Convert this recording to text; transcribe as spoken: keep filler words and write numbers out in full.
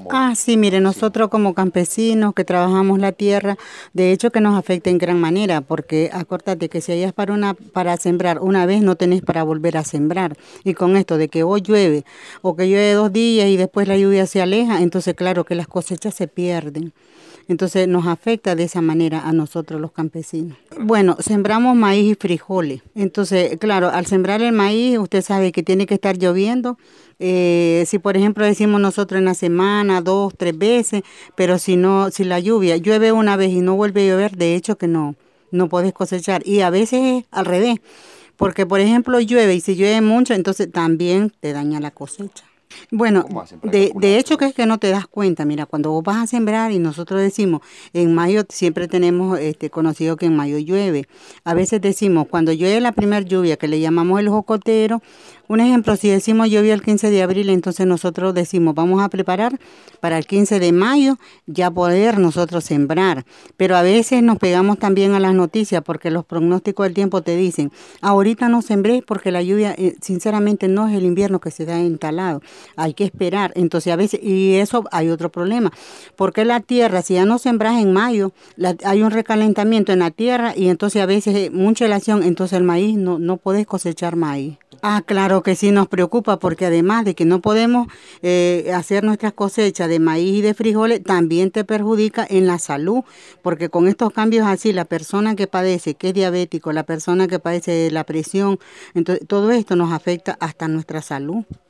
como Ah, sí, mire, campesinos? nosotros como campesinos que trabajamos la tierra, de hecho que nos afecta en gran manera, porque acuérdate que si hayas para una para sembrar una vez, no tenés para volver a sembrar. Y con esto de que hoy llueve o que llueve dos días y después la lluvia se aleja, entonces claro que las cosechas se pierden. Entonces nos afecta de esa manera a nosotros los campesinos. Bueno, sembramos maíz y frijoles. Entonces, claro, al sembrar el maíz, usted sabe que tiene que estar lloviendo. Eh, si por ejemplo decimos nosotros en la semana, dos, tres veces, pero si no, si la lluvia llueve una vez y no vuelve a llover, de hecho que no, no puedes cosechar. Y a veces es al revés, porque por ejemplo llueve y si llueve mucho, entonces también te daña la cosecha. Bueno, ¿Cómo hacen para de, calcular de hecho todo que es eso? que no te das cuenta, mira, cuando vos vas a sembrar y nosotros decimos, en mayo siempre tenemos este conocido que en mayo llueve. A veces decimos, cuando llueve la primera lluvia, que le llamamos el jocotero, un ejemplo, si decimos llovió el quince de abril, entonces nosotros decimos, vamos a preparar para el quince de mayo ya poder nosotros sembrar. Pero a veces nos pegamos también a las noticias porque los pronósticos del tiempo te dicen, ahorita no sembré porque la lluvia, eh, sinceramente, no es el invierno que se da instalado. Hay que esperar. Entonces a veces, y eso hay otro problema, porque la tierra, si ya no sembras en mayo, la- hay un recalentamiento en la tierra y entonces a veces eh, mucha helación, entonces el maíz no, no puedes cosechar maíz. Ah, claro que sí nos preocupa porque además de que no podemos eh, hacer nuestras cosechas de maíz y de frijoles, también te perjudica en la salud, porque con estos cambios así, la persona que padece, que es diabético, la persona que padece de la presión, entonces todo esto nos afecta hasta nuestra salud.